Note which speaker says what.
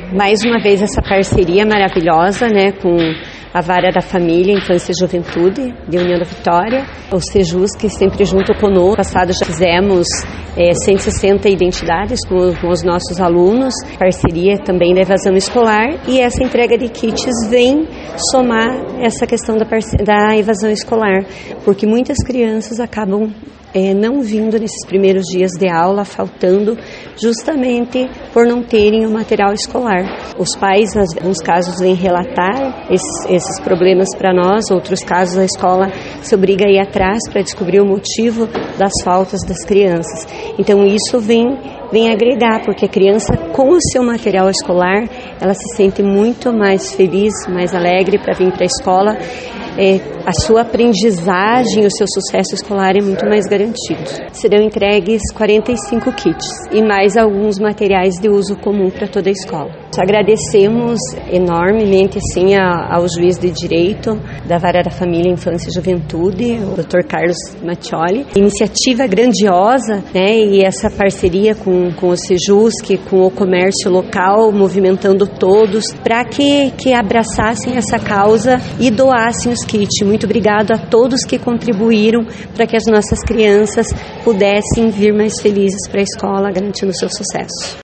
Speaker 1: mais uma vez essa parceria maravilhosa, né, com a Vara da Família, Infância e Juventude de União da Vitória, o Sejus, que sempre junto conosco. No passado já fizemos 160 identidades com os nossos alunos, parceria também da evasão escolar, e essa entrega de kits vem somar essa questão da evasão escolar, porque muitas crianças acabam não vindo nesses primeiros dias de aula, faltando justamente por não terem o material escolar. Os pais, em alguns casos, vêm relatar esses problemas para nós, outros casos a escola se obriga a ir atrás para descobrir o motivo das faltas das crianças. Então isso vem agregar, porque a criança com o seu material escolar, ela se sente muito mais feliz, mais alegre para vir para a escola. A sua aprendizagem, o seu sucesso escolar é muito mais garantido. Serão entregues 45 kits e mais alguns materiais de uso comum para toda a escola. Agradecemos enormemente assim, ao juiz de direito da Vara da Família, Infância e Juventude, o Dr. Carlos Mattioli. Iniciativa grandiosa, né, e essa parceria com o Sejusc, com o comércio local, movimentando todos para que abraçassem essa causa e doassem os kits. Muito obrigado a todos que contribuíram para que as nossas crianças pudessem vir mais felizes para a escola, garantindo o seu sucesso.